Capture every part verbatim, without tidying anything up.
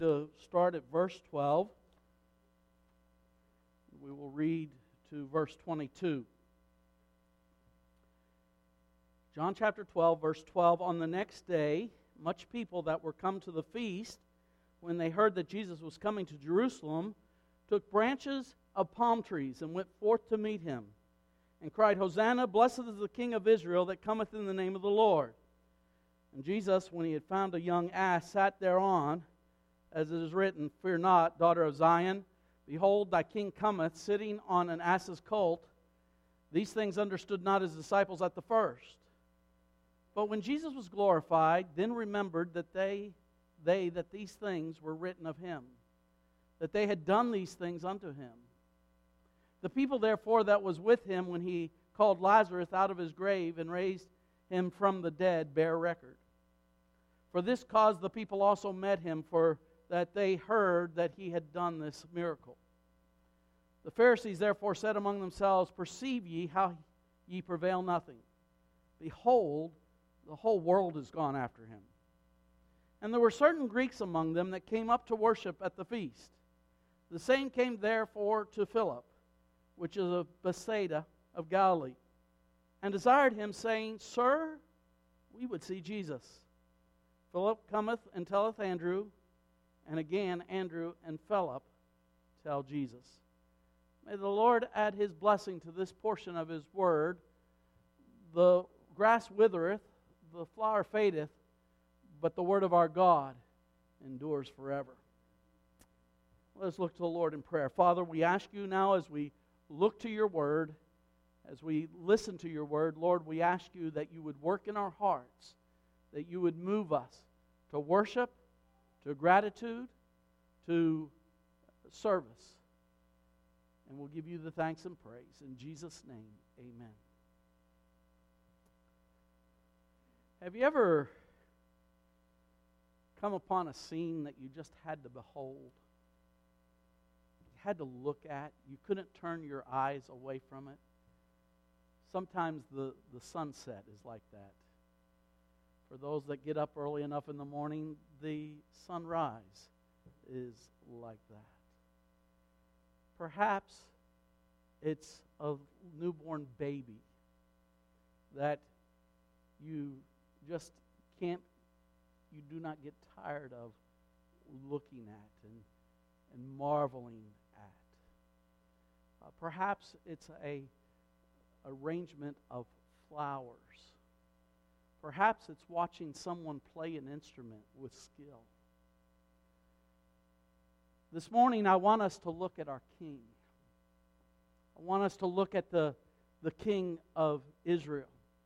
To start at verse twelve. We will read to verse twenty-two. John chapter twelve, verse twelve. On the next day, much people that were come to the feast, when they heard that Jesus was coming to Jerusalem, took branches of palm trees and went forth to meet him, and cried, Hosanna, blessed is the King of Israel that cometh in the name of the Lord. And Jesus, when he had found a young ass, sat thereon, as it is written, Fear not, daughter of Zion. Behold, thy king cometh, sitting on an ass's colt. These things understood not his disciples at the first. But when Jesus was glorified, then remembered that they, they that these things were written of him, that they had done these things unto him. The people therefore that was with him when he called Lazarus out of his grave and raised him from the dead bear record. For this cause the people also met him, for that they heard that he had done this miracle. The Pharisees therefore said among themselves, Perceive ye how ye prevail nothing? Behold, the whole world is gone after him. And there were certain Greeks among them that came up to worship at the feast. The same came therefore to Philip, which is of Bethsaida of Galilee, and desired him, saying, Sir, we would see Jesus. Philip cometh and telleth Andrew, and again Andrew and Philip tell Jesus. May the Lord add his blessing to this portion of his word. The grass withereth, the flower fadeth, but the word of our God endures forever. Let's look to the Lord in prayer. Father, we ask you now as we look to your word, as we listen to your word, Lord, we ask you that you would work in our hearts, that you would move us to worship, to gratitude, to service. And we'll give you the thanks and praise. In Jesus' name, amen. Have you ever come upon a scene that you just had to behold? You had to look at. You couldn't turn your eyes away from it. Sometimes the, the sunset is like that. For those that get up early enough in the morning, the sunrise is like that. Perhaps it's a newborn baby that you just can't, you do not get tired of looking at and, and marveling at. Uh, perhaps it's a arrangement of flowers. Perhaps it's watching someone play an instrument with skill. This morning I want us to look at our King. I want us to look at the, the King of Israel.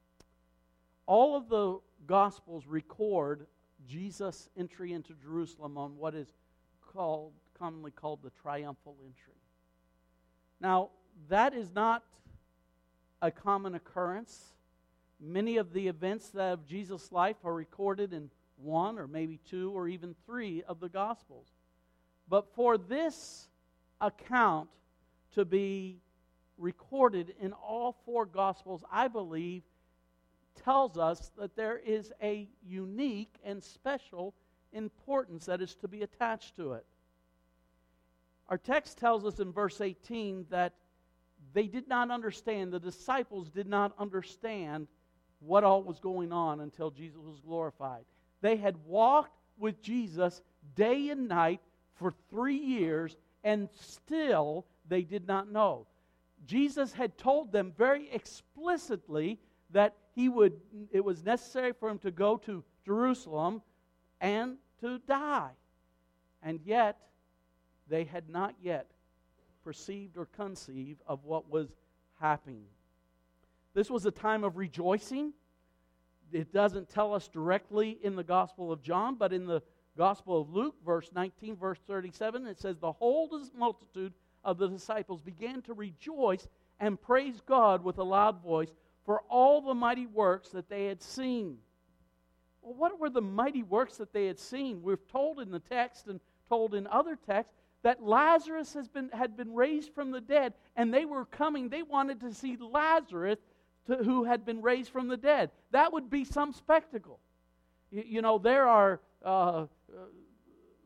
All of the Gospels record Jesus' entry into Jerusalem on what is called, commonly called the triumphal entry. Now, that is not a common occurrence. Many of the events of Jesus' life are recorded in one or maybe two or even three of the Gospels. But for this account to be recorded in all four Gospels, I believe, tells us that there is a unique and special importance that is to be attached to it. Our text tells us in verse eighteen that they did not understand, the disciples did not understand what all was going on until Jesus was glorified. They had walked with Jesus day and night for three years, and still they did not know. Jesus had told them very explicitly that he would, it was necessary for him to go to Jerusalem and to die. And yet, they had not yet perceived or conceived of what was happening. This was a time of rejoicing. It doesn't tell us directly in the Gospel of John, but in the Gospel of Luke, verse nineteen, verse thirty-seven, it says, The whole multitude of the disciples began to rejoice and praise God with a loud voice for all the mighty works that they had seen. Well, what were the mighty works that they had seen? We're told in the text and told in other texts that Lazarus has been, had been raised from the dead, and they were coming. They wanted to see Lazarus to, who had been raised from the dead. That would be some spectacle. You, you know, there are uh, uh,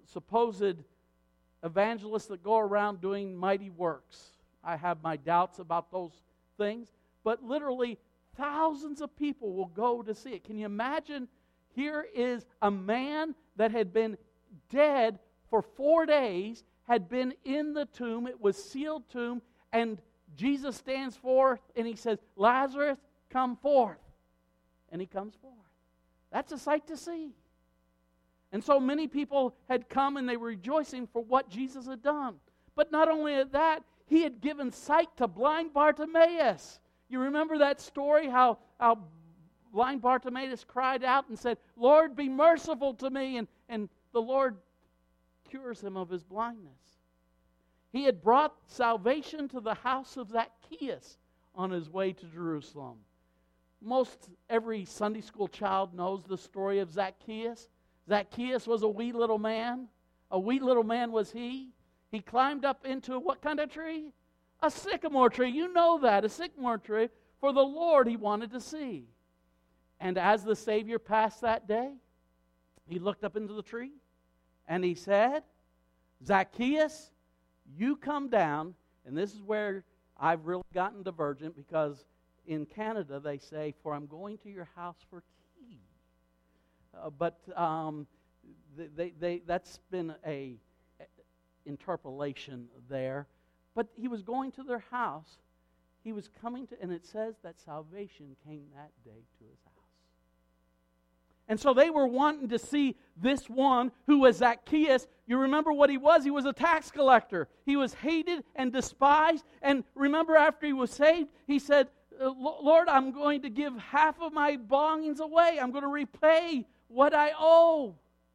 supposed evangelists that go around doing mighty works. I have my doubts about those things, but literally thousands of people will go to see it. Can you imagine? Here is a man that had been dead for four days, had been in the tomb. It was sealed tomb, and Jesus stands forth and he says, Lazarus, come forth. And he comes forth. That's a sight to see. And so many people had come and they were rejoicing for what Jesus had done. But not only that, he had given sight to blind Bartimaeus. You remember that story, how, how blind Bartimaeus cried out and said, Lord, be merciful to me. And, and the Lord cures him of his blindness. He had brought salvation to the house of Zacchaeus on his way to Jerusalem. Most every Sunday school child knows the story of Zacchaeus. Zacchaeus was a wee little man. A wee little man was he. He climbed up into what kind of tree? A sycamore tree. You know that, a sycamore tree. For the Lord he wanted to see. And as the Savior passed that day, he looked up into the tree and he said, Zacchaeus, you come down. And this is where I've really gotten divergent, because in Canada they say, for I'm going to your house for tea. Uh, but um, they, they, they, that's been a, a interpolation there. But he was going to their house. He was coming to, and it says that salvation came that day to his house. And so they were wanting to see this one who was Zacchaeus. You remember what he was? He was a tax collector. He was hated and despised. And remember, after he was saved, he said, Lord, I'm going to give half of my belongings away. I'm going to repay what I owe.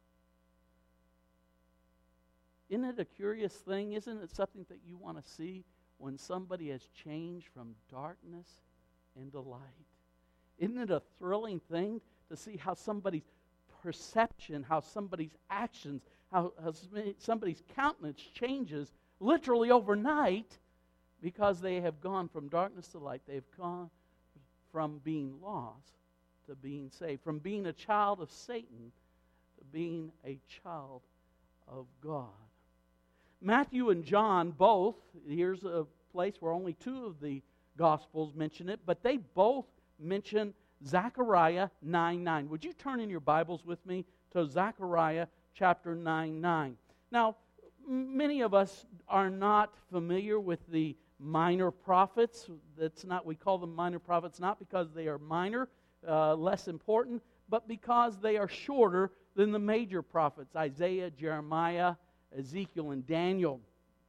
Isn't it a curious thing? Isn't it something that you want to see when somebody has changed from darkness into light? Isn't it a thrilling thing to see how somebody's perception, how somebody's actions, how, how somebody's countenance changes literally overnight because they have gone from darkness to light? They've gone from being lost to being saved, from being a child of Satan to being a child of God. Matthew and John both, here's a place where only two of the Gospels mention it, but they both mention Zechariah nine nine. Would you turn in your Bibles with me to Zechariah chapter nine nine? Now, many of us are not familiar with the minor prophets. That's not, we call them minor prophets not because they are minor, uh, less important, but because they are shorter than the major prophets, Isaiah, Jeremiah, Ezekiel, and Daniel.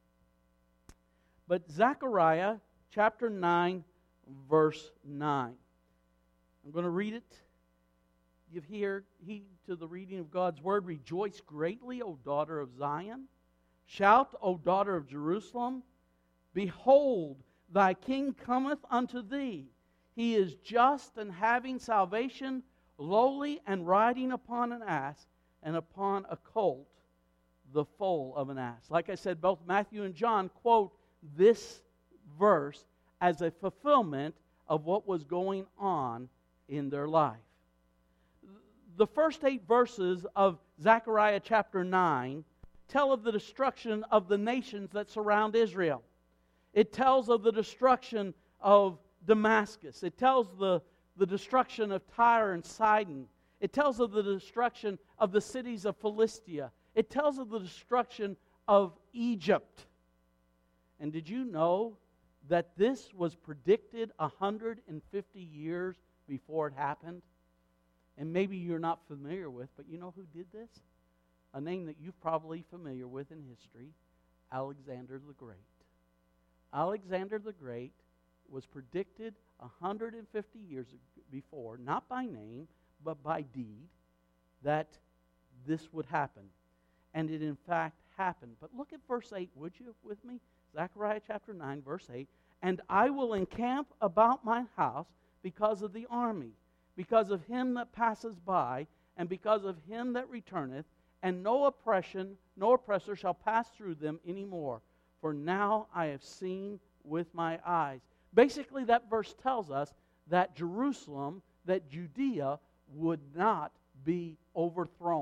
But Zechariah chapter nine, verse nine. I'm going to read it. Give hear heed to the reading of God's word. Rejoice greatly, O daughter of Zion. Shout, O daughter of Jerusalem. Behold, thy king cometh unto thee. He is just and having salvation, lowly and riding upon an ass, and upon a colt, the foal of an ass. Like I said, both Matthew and John quote this verse as a fulfillment of what was going on in their life. The first eight verses of Zechariah chapter nine tell of the destruction of the nations that surround Israel. It tells of the destruction of Damascus. It tells the, the destruction of Tyre and Sidon. It tells of the destruction of the cities of Philistia. It tells of the destruction of Egypt. And did you know that this was predicted one hundred fifty years before it happened? And maybe you're not familiar with, but you know who did this? A name that you're probably familiar with in history, Alexander the Great. Alexander the Great was predicted one hundred fifty years before, not by name, but by deed, that this would happen. And it in fact happened. But look at verse eight, would you, with me? Zechariah chapter nine, verse eight. And I will encamp about my house because of the army, because of him that passes by, and because of him that returneth, and no oppression, no oppressor shall pass through them any more. For now I have seen with my eyes. Basically, that verse tells us that Jerusalem, that Judea, would not be overthrown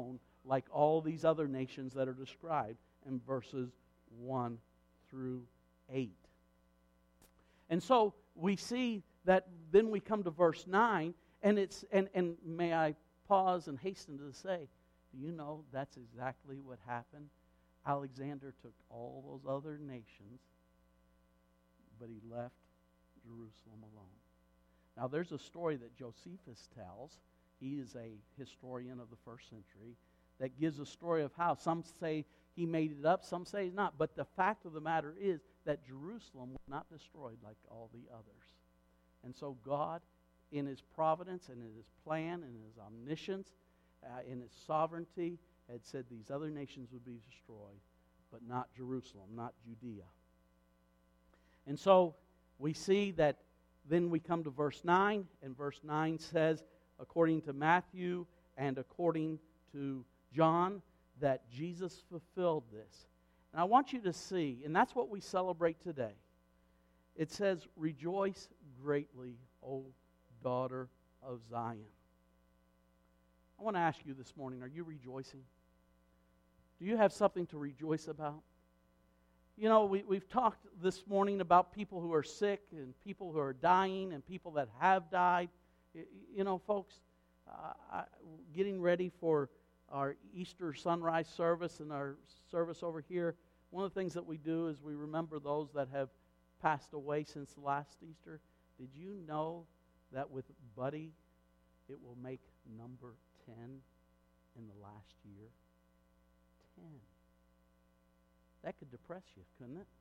like all these other nations that are described in verses one through eight. And so we see that then we come to verse nine, and it's and, and may I pause and hasten to say, do you know that's exactly what happened? Alexander took all those other nations, but he left Jerusalem alone. Now there's a story that Josephus tells. He is a historian of the first century that gives a story of how some say he made it up, some say he's not. But the fact of the matter is that Jerusalem was not destroyed like all the others. And so God, in His providence and in His plan and in His omniscience, uh, in His sovereignty, had said these other nations would be destroyed, but not Jerusalem, not Judea. And so we see that then we come to verse nine, and verse nine says, according to Matthew and according to John, that Jesus fulfilled this. And I want you to see, and that's what we celebrate today. It says, rejoice greatly, O daughter of Zion. I want to ask you this morning, are you rejoicing? Do you have something to rejoice about? You know, we, we've talked this morning about people who are sick and people who are dying and people that have died. You, you know, folks, uh, I, getting ready for our Easter sunrise service and our service over here, one of the things that we do is we remember those that have passed away since last Easter. Did you know that with Buddy, it will make number ten in the last year? ten. That could depress you, couldn't it?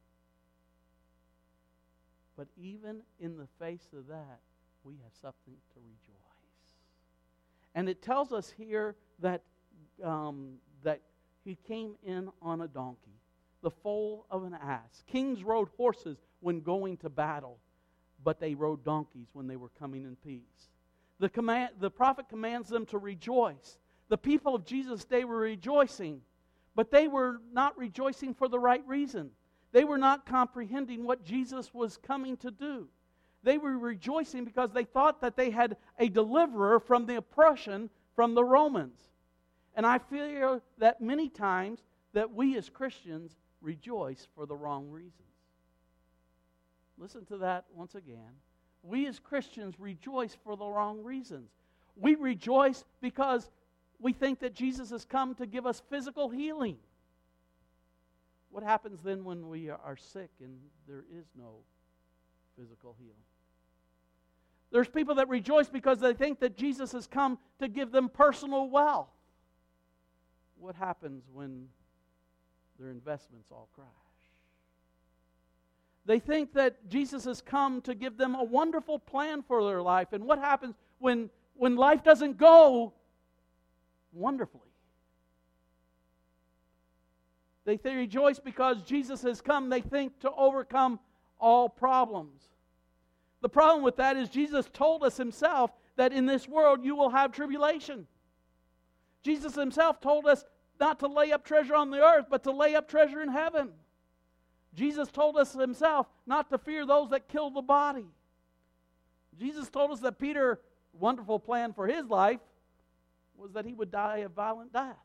But even in the face of that, we have something to rejoice. And it tells us here that um, that he came in on a donkey, the foal of an ass. Kings rode horses when going to battle, but they rode donkeys when they were coming in peace. The command, the prophet commands them to rejoice. The people of Jesus' day were rejoicing, but they were not rejoicing for the right reason. They were not comprehending what Jesus was coming to do. They were rejoicing because they thought that they had a deliverer from the oppression from the Romans. And I feel that many times that we as Christians rejoice for the wrong reasons. Listen to that once again. We as Christians rejoice for the wrong reasons. We rejoice because we think that Jesus has come to give us physical healing. What happens then when we are sick and there is no physical healing? There's people that rejoice because they think that Jesus has come to give them personal wealth. What happens when their investments all crash? They think that Jesus has come to give them a wonderful plan for their life. And what happens when, when life doesn't go wonderfully? They, they rejoice because Jesus has come, they think, to overcome all problems. The problem with that is Jesus told us Himself that in this world you will have tribulation. Jesus Himself told us not to lay up treasure on the earth, but to lay up treasure in heaven. Jesus told us Himself not to fear those that kill the body. Jesus told us that Peter's wonderful plan for his life was that he would die a violent death.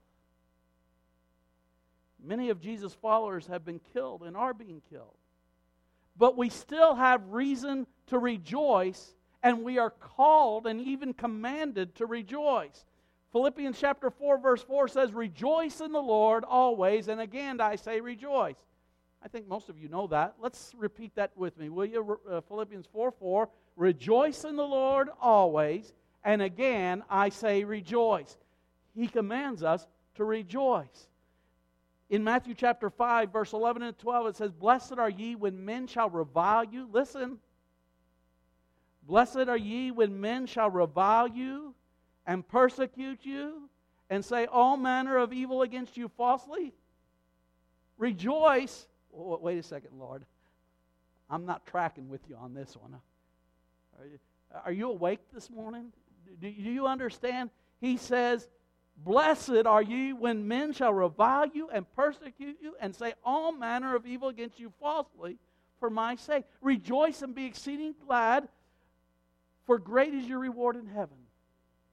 Many of Jesus' followers have been killed and are being killed. But we still have reason to rejoice, and we are called and even commanded to rejoice. Philippians chapter four verse four says, rejoice in the Lord always, and again I say rejoice. I think most of you know that. Let's repeat that with me, will you? Uh, Philippians four four, rejoice in the Lord always, and again I say rejoice. He commands us to rejoice. In Matthew chapter five, verse eleven and twelve, it says, blessed are ye when men shall revile you. Listen. Blessed are ye when men shall revile you and persecute you and say all manner of evil against you falsely. Rejoice. Oh, wait a second, Lord. I'm not tracking with you on this one. Are you, are you awake this morning? Do, do you understand? He says, blessed are ye when men shall revile you and persecute you and say all manner of evil against you falsely for my sake. Rejoice and be exceeding glad, for great is your reward in heaven.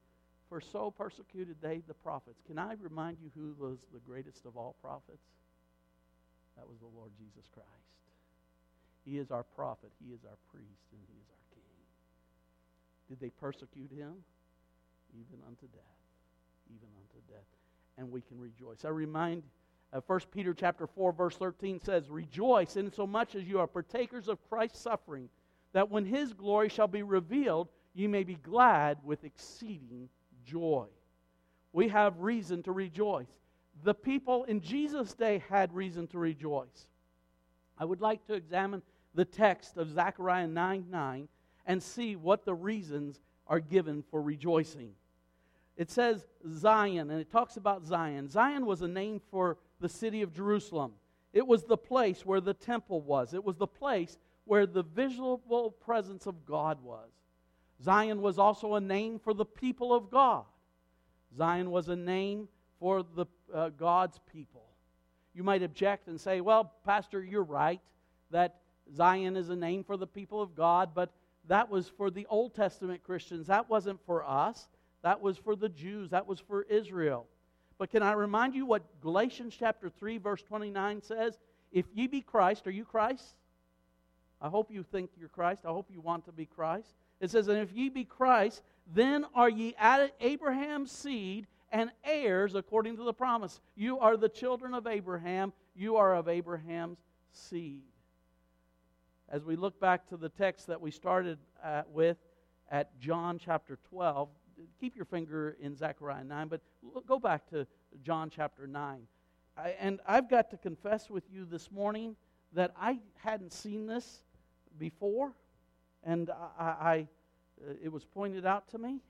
For so persecuted they the prophets. Can I remind you who was the greatest of all prophets? That was the Lord Jesus Christ. He is our prophet, He is our priest, and He is our king. Did they persecute Him? Even unto death. Even unto death. And we can rejoice. I remind uh, First Peter chapter four, verse thirteen says, Rejoice insomuch as you are partakers of Christ's suffering, that when His glory shall be revealed, ye may be glad with exceeding joy. We have reason to rejoice. The people in Jesus' day had reason to rejoice. I would like to examine the text of Zechariah nine nine and see what the reasons are given for rejoicing. It says Zion, and it talks about Zion. Zion was a name for the city of Jerusalem. It was the place where the temple was. It was the place where the visible presence of God was. Zion was also a name for the people of God. Zion was a name for the uh, God's people. You might object and say, well, Pastor, you're right that Zion is a name for the people of God, but that was for the Old Testament Christians. That wasn't for us. That was for the Jews. That was for Israel. But can I remind you what Galatians chapter three, verse twenty-nine says? If ye be Christ, are you Christ? I hope you think you're Christ. I hope you want to be Christ. It says, and if ye be Christ, then are ye Abraham's seed and heirs according to the promise. You are the children of Abraham. You are of Abraham's seed. As we look back to the text that we started at, with at John chapter twelve, keep your finger in Zechariah nine, but go back to John chapter nine. I, and I've got to confess with you this morning that I hadn't seen this before, and I, I uh, it was pointed out to me.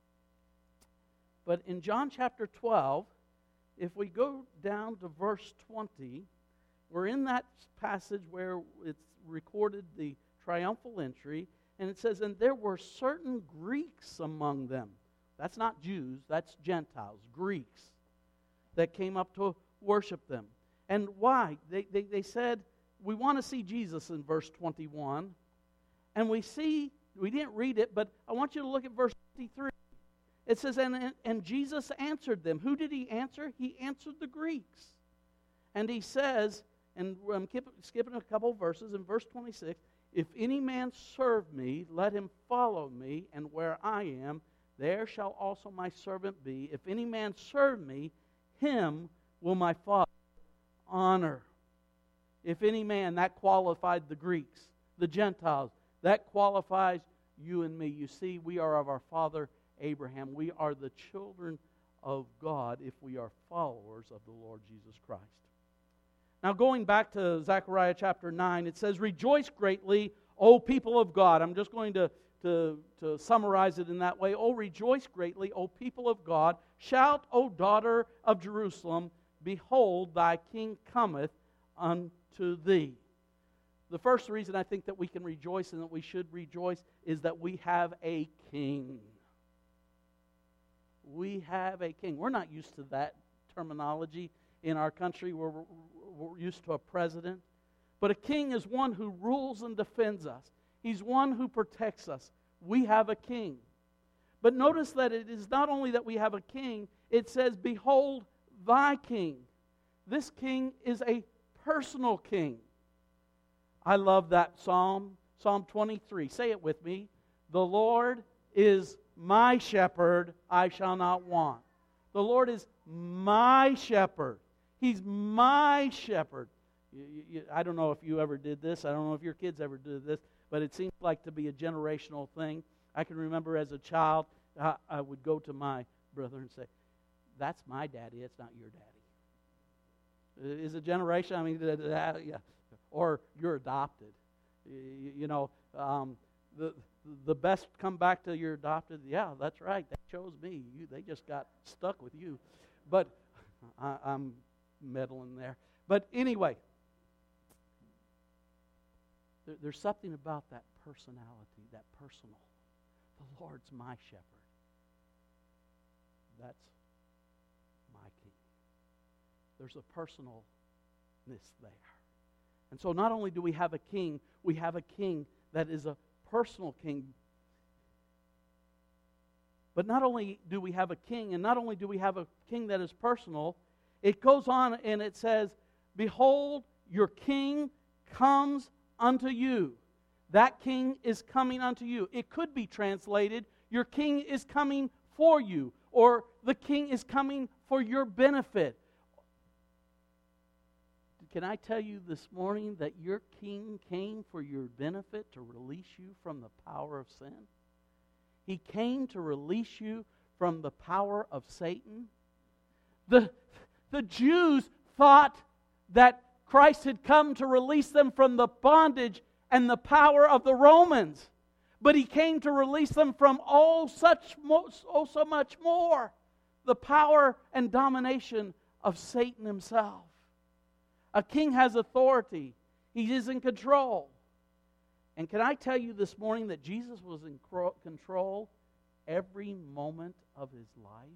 But in John chapter twelve, if we go down to verse twenty, we're in that passage where it's recorded the triumphal entry, and it says, and there were certain Greeks among them. That's not Jews, that's Gentiles, Greeks, that came up to worship them. And why? They, they, they said, we want to see Jesus in verse twenty-one. And we see, we didn't read it, but I want you to look at verse fifty-three. It says, and, and Jesus answered them. Who did He answer? He answered the Greeks. And He says, and I'm skipping a couple verses, in verse twenty-six, if any man serve me, let him follow me, and where I am, there shall also my servant be. If any man serve me, him will my Father honor. If any man, that qualified the Greeks, the Gentiles, that qualifies you and me. You see, we are of our father Abraham. We are the children of God if we are followers of the Lord Jesus Christ. Now, going back to Zechariah chapter nine, it says, rejoice greatly, O people of God. I'm just going to, to, to summarize it in that way. Oh, rejoice greatly, O people of God. Shout, O daughter of Jerusalem, behold, thy king cometh unto thee. The first reason I think that we can rejoice and that we should rejoice is that we have a king. We have a king. We're not used to that terminology in our country. We're, we're used to a president. But a king is one who rules and defends us. He's one who protects us. We have a king. But notice that it is not only that we have a king, it says, behold thy king. This king is a personal king. I love that psalm, Psalm twenty-three. Say it with me. The Lord is my shepherd, I shall not want. The Lord is my shepherd. He's my shepherd. You, you, I don't know if you ever did this. I don't know if your kids ever did this, but it seems like to be a generational thing. I can remember as a child, I, I would go to my brother and say, that's my daddy, it's not your daddy. Is it generation? I mean, yeah. Or you're adopted. You, you know, um, the the best come back to your adopted. Yeah, that's right. They chose me. You, they just got stuck with you. But I, I'm meddling there. But anyway, there, there's something about that personality, that personal. The Lord's my shepherd. That's my king. There's a personalness there. And so not only do we have a king, we have a king that is a personal king. But not only do we have a king, and not only do we have a king that is personal, it goes on and it says, behold, your king comes unto you. That king is coming unto you. It could be translated, your king is coming for you, or the king is coming for your benefit. Can I tell you this morning that your king came for your benefit to release you from the power of sin? He came to release you from the power of Satan. The, the Jews thought that Christ had come to release them from the bondage and the power of the Romans. But He came to release them from all such, oh so much more, the power and domination of Satan himself. A king has authority. He is in control. And can I tell you this morning that Jesus was in control every moment of His life?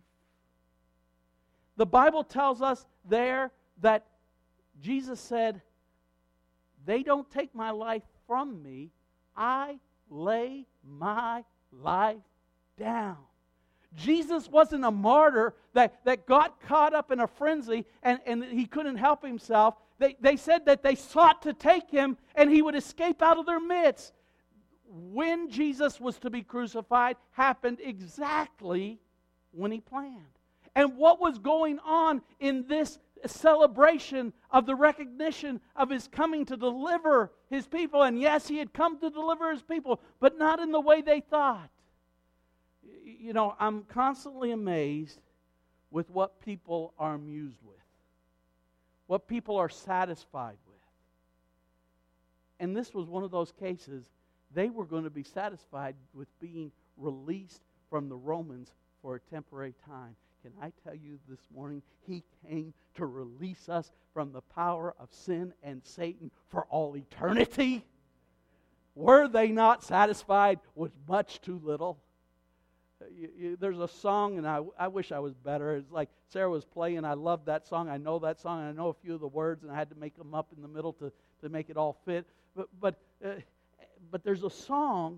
The Bible tells us there that Jesus said, they don't take my life from me. I lay my life down. Jesus wasn't a martyr that, that got caught up in a frenzy and, and he couldn't help himself. They, they said that they sought to take Him and He would escape out of their midst. When Jesus was to be crucified happened exactly when He planned. And what was going on in this celebration of the recognition of His coming to deliver His people? And yes, He had come to deliver His people, but not in the way they thought. You know, I'm constantly amazed with what people are amused with, what people are satisfied with. And this was one of those cases. They were going to be satisfied with being released from the Romans for a temporary time. Can I tell you this morning, He came to release us from the power of sin and Satan for all eternity? Were they not satisfied with much too little? You, you, there's a song, and I, I wish I was better. It's like Sarah was playing. I love that song. I know that song, and I know a few of the words, and I had to make them up in the middle to, to make it all fit. But but uh, but there's a song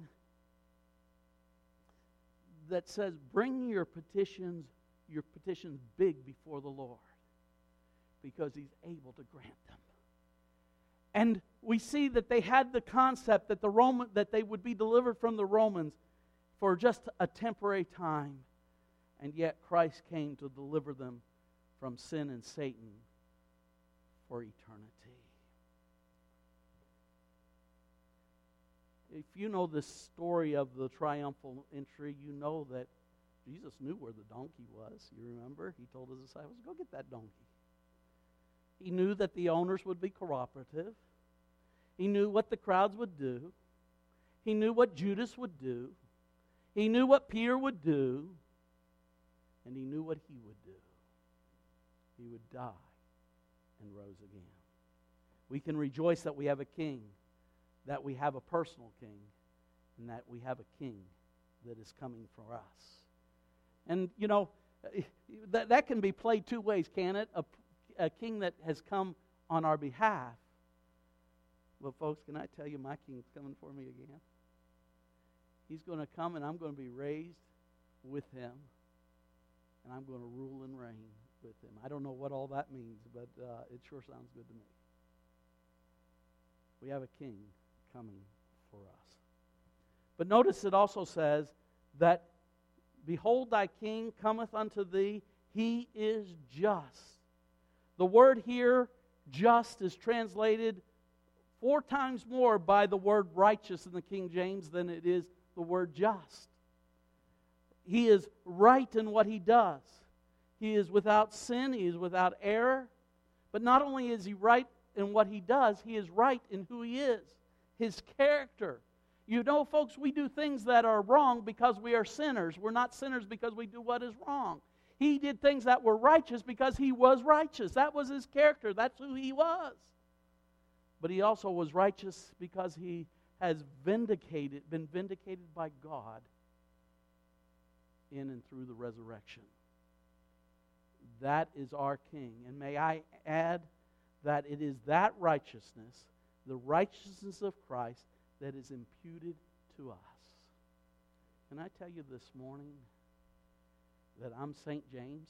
that says, "Bring your petitions, your petitions big before the Lord, because He's able to grant them." And we see that they had the concept that the Roman that they would be delivered from the Romans for just a temporary time, and yet Christ came to deliver them from sin and Satan for eternity. If you know this story of the triumphal entry, you know that Jesus knew where the donkey was. You remember? He told His disciples, go get that donkey. He knew that the owners would be cooperative. He knew what the crowds would do. He knew what Judas would do. He knew what Peter would do. And He knew what He would do. He would die and rose again. We can rejoice that we have a king, that we have a personal king, and that we have a king that is coming for us. And, you know, that, that can be played two ways, can it? A, a king that has come on our behalf. Well, folks, can I tell you my king's coming for me again? He's going to come and I'm going to be raised with Him. And I'm going to rule and reign with Him. I don't know what all that means, but uh, it sure sounds good to me. We have a king coming for us. But notice it also says that, behold, thy king cometh unto thee, he is just. The word here, just, is translated four times more by the word righteous in the King James than it is the word just. He is right in what He does. He is without sin. He is without error. But not only is He right in what He does, He is right in who He is, His character. You know, folks, we do things that are wrong because we are sinners. We're not sinners because we do what is wrong. He did things that were righteous because He was righteous. That was His character. That's who He was. But He also was righteous because He has vindicated, been vindicated by God in and through the resurrection. That is our King. And may I add that it is that righteousness, the righteousness of Christ, that is imputed to us. Can I tell you this morning, that I'm Saint James?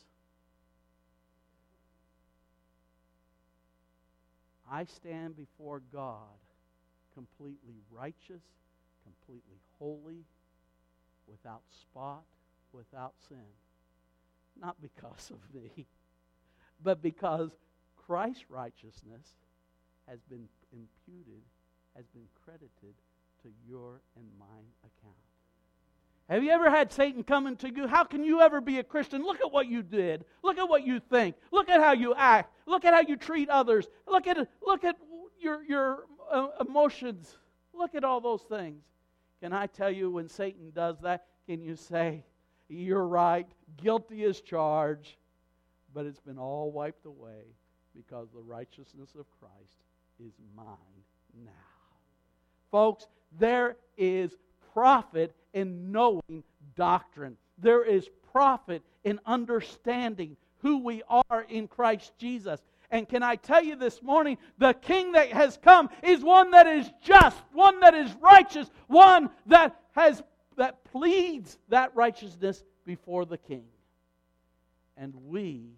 I stand before God completely righteous, completely holy, without spot, without sin. Not because of me, but because Christ's righteousness has been imputed, has been credited to your and mine account. Have you ever had Satan come into you? How can you ever be a Christian? Look at what you did. Look at what you think. Look at how you act. Look at how you treat others. Look at look at your your uh, emotions. Look at all those things. Can I tell you, when Satan does that, can you say, you're right, guilty as charged, but it's been all wiped away because the righteousness of Christ is mine now. Folks, there is profit in knowing doctrine. There is profit in understanding who we are in Christ Jesus. And can I tell you this morning, the King that has come is one that is just, one that is righteous, one that has that pleads that righteousness before the King. And we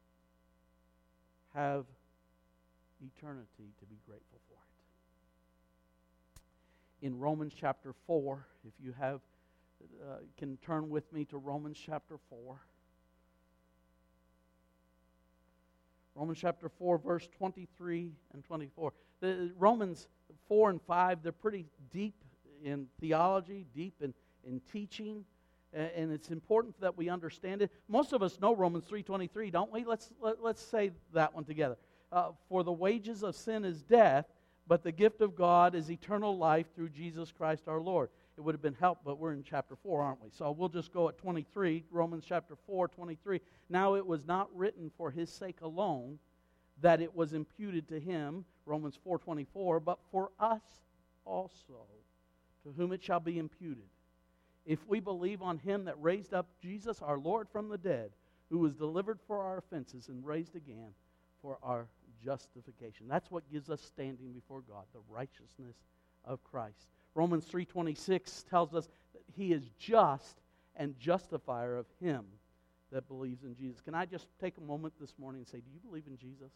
have eternity to be grateful for it. In Romans chapter four, if you have, uh, can turn with me to Romans chapter four. Romans chapter four, verse twenty-three and twenty-four. The Romans four and five, they're pretty deep in theology, deep in, in teaching, and it's important that we understand it. Most of us know Romans three twenty-three, don't we? Let's let, let's say that one together. Uh, For the wages of sin is death, but the gift of God is eternal life through Jesus Christ our Lord. It would have been helped, but we're in chapter four, aren't we? So we'll just go at twenty-three, Romans chapter four, twenty-three. Now it was not written for his sake alone that it was imputed to him, Romans four twenty-four, but for us also, to whom it shall be imputed. If we believe on him that raised up Jesus our Lord from the dead, who was delivered for our offenses and raised again for our justification. That's what gives us standing before God, the righteousness of Christ. Romans three twenty-six tells us that he is just and justifier of him that believes in Jesus. Can I just take a moment this morning and say, do you believe in Jesus?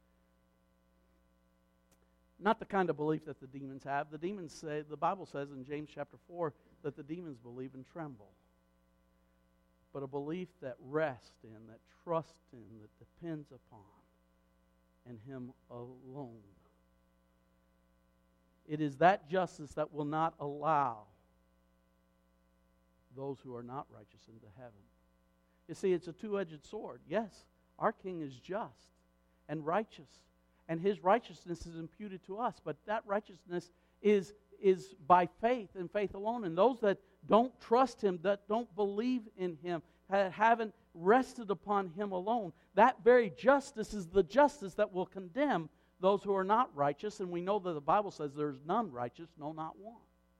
Not the kind of belief that the demons have. The demons say, the Bible says in James chapter four, that the demons believe and tremble. But a belief that rests in, that trusts in, that depends upon, and him alone. It is that justice that will not allow those who are not righteous into heaven. You see, it's a two-edged sword. Yes, our King is just and righteous, and his righteousness is imputed to us, but that righteousness is, is by faith and faith alone. And those that don't trust him, that don't believe in him, that haven't rested upon him alone, that very justice is the justice that will condemn those who are not righteous. And we know that the Bible says there's none righteous, no, not one.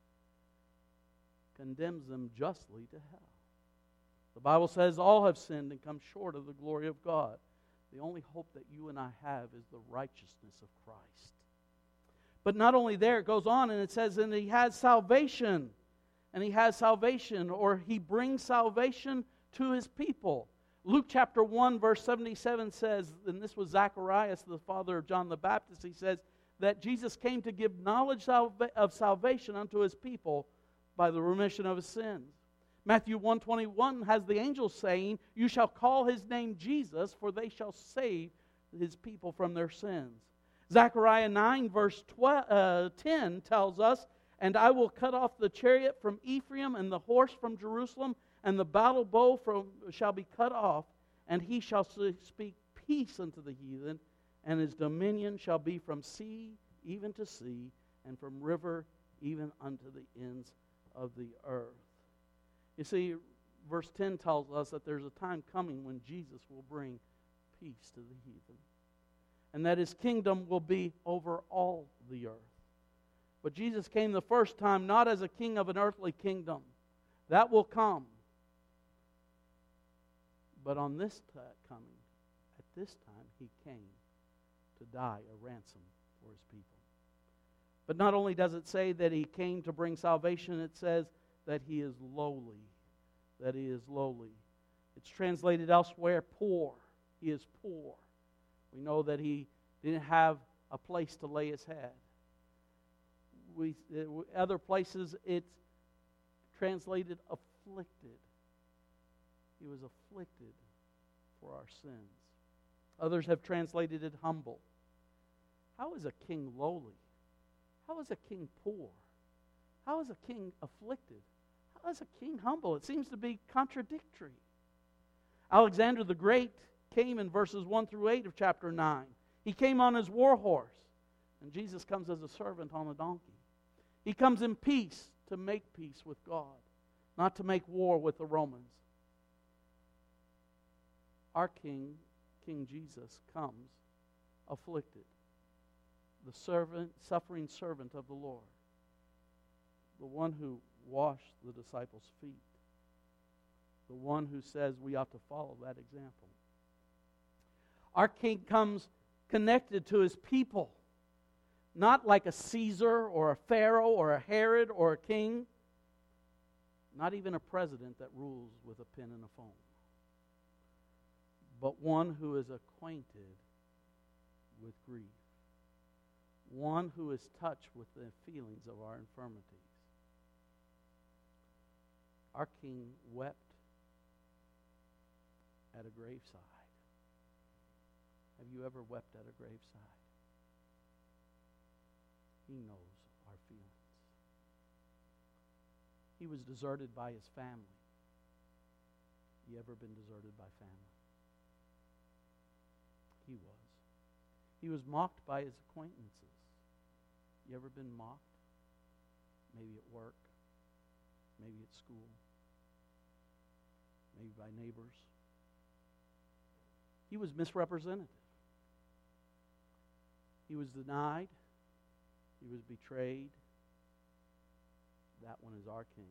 Condemns them justly to hell. The Bible says all have sinned and come short of the glory of God. The only hope that you and I have is the righteousness of Christ. But not only there, it goes on and it says, and he has salvation. And he has salvation, or he brings salvation to his people. Luke chapter one, verse seventy-seven says, and this was Zacharias, the father of John the Baptist, he says that Jesus came to give knowledge of salvation unto his people by the remission of his sins. Matthew one twenty-one has the angel saying, you shall call his name Jesus, for they shall save his people from their sins. Zechariah nine verse ten tells us, and I will cut off the chariot from Ephraim and the horse from Jerusalem, and the battle bow from, shall be cut off, and he shall speak peace unto the heathen, and his dominion shall be from sea even to sea, and from river even unto the ends of the earth. You see, verse ten tells us that there's a time coming when Jesus will bring peace to the heathen, and that his kingdom will be over all the earth. But Jesus came the first time not as a king of an earthly kingdom. That will come. But on this t- coming, at this time, he came to die a ransom for his people. But not only does it say that he came to bring salvation, it says that he is lowly. That he is lowly. It's translated elsewhere, poor. He is poor. We know that he didn't have a place to lay his head. We, other places, it's translated afflicted. He was afflicted for our sins. Others have translated it humble. How is a king lowly? How is a king poor? How is a king afflicted? How is a king humble? It seems to be contradictory. Alexander the Great came in verses one through eight of chapter nine. He came on his war horse, and Jesus comes as a servant on a donkey. He comes in peace to make peace with God, not to make war with the Romans. Our King, King Jesus, comes afflicted, the servant, suffering servant of the Lord, the one who washed the disciples' feet, the one who says we ought to follow that example. Our King comes connected to his people, not like a Caesar or a Pharaoh or a Herod or a king, not even a president that rules with a pen and a phone, but one who is acquainted with grief, one who is touched with the feelings of our infirmities. Our King wept at a graveside. Have you ever wept at a graveside? He knows our feelings. He was deserted by his family. You ever been deserted by family? He was. He was mocked by his acquaintances. You ever been mocked? Maybe at work, maybe at school, maybe by neighbors. He was misrepresented. He was denied. He was betrayed. That one is our King.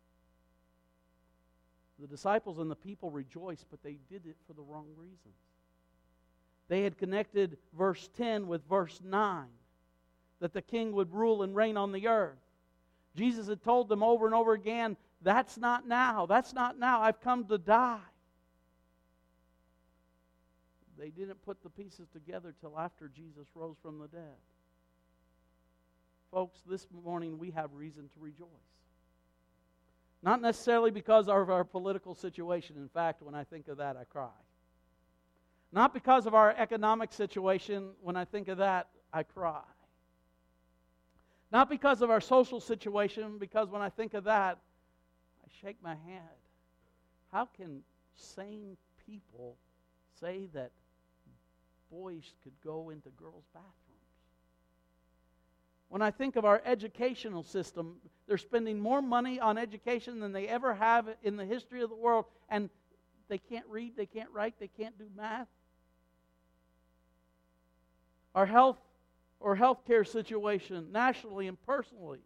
The disciples and the people rejoiced, but they did it for the wrong reasons. They had connected verse ten with verse nine, that the King would rule and reign on the earth. Jesus had told them over and over again, that's not now, that's not now, I've come to die. They didn't put the pieces together till after Jesus rose from the dead. Folks, this morning we have reason to rejoice. Not necessarily because of our political situation. In fact, when I think of that, I cry. Not because of our economic situation. When I think of that, I cry. Not because of our social situation, because when I think of that, I shake my head. How can sane people say that boys could go into girls' bathrooms? When I think of our educational system, they're spending more money on education than they ever have in the history of the world, and they can't read, they can't write, they can't do math. Our health or healthcare situation, nationally and personally.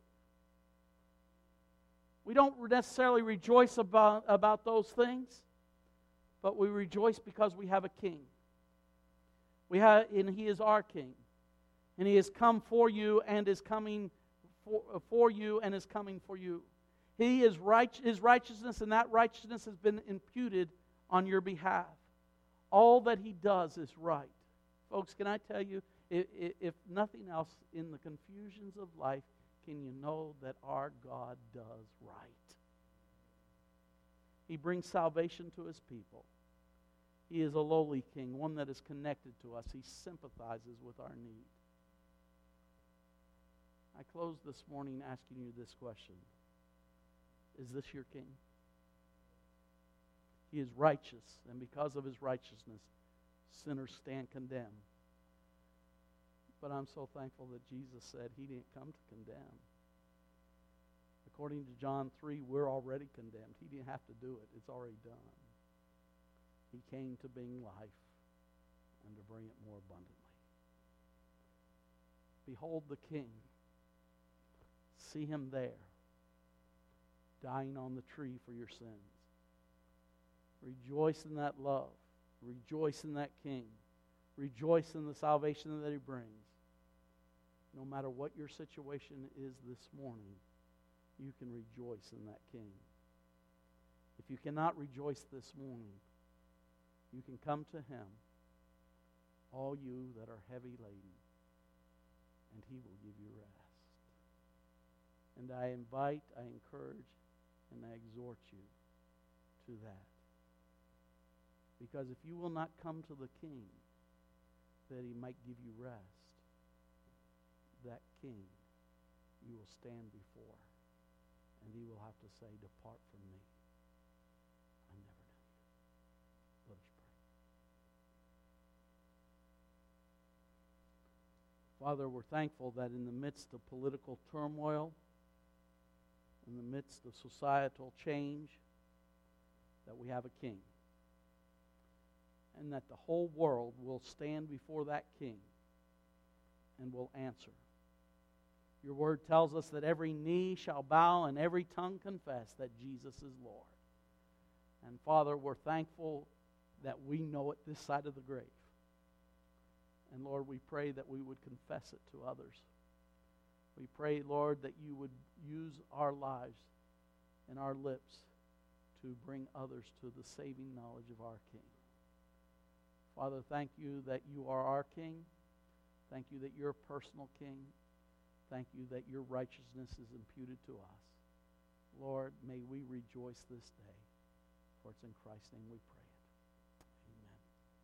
We don't necessarily rejoice about, about those things, but we rejoice because we have a King. We have, and He is our King. And He has come for you and is coming for, for you and is coming for you. He is right, His righteousness, and that righteousness has been imputed on your behalf. All that He does is right. Folks, can I tell you, if, if nothing else, in the confusions of life, can you know that our God does right? He brings salvation to His people. He is a lowly King, one that is connected to us. He sympathizes with our need. I close this morning asking you this question. Is this your King? He is righteous, and because of His righteousness, sinners stand condemned. But I'm so thankful that Jesus said He didn't come to condemn. According to John three, we're already condemned. He didn't have to do it. It's already done. He came to bring life and to bring it more abundantly. Behold the King. See Him there, dying on the tree for your sins. Rejoice in that love. Rejoice in that King. Rejoice in the salvation that He brings. No matter what your situation is this morning, you can rejoice in that King. If you cannot rejoice this morning, You can come to him, all you that are heavy laden, and he will give you rest. And I invite, I encourage, and I exhort you to that. Because if you will not come to the King, that he might give you rest, that King you will stand before, and he will have to say, depart from me. I never knew you. Let us pray. Father, we're thankful that in the midst of political turmoil, in the midst of societal change, that we have a King. And that the whole world will stand before that King and will answer. Your word tells us that every knee shall bow and every tongue confess that Jesus is Lord. And Father, we're thankful that we know it this side of the grave. And Lord, we pray that we would confess it to others. We pray, Lord, that you would use our lives and our lips to bring others to the saving knowledge of our King. Father, thank you that you are our King. Thank you that you're a personal King. Thank you that your righteousness is imputed to us. Lord, may we rejoice this day. For it's in Christ's name we pray.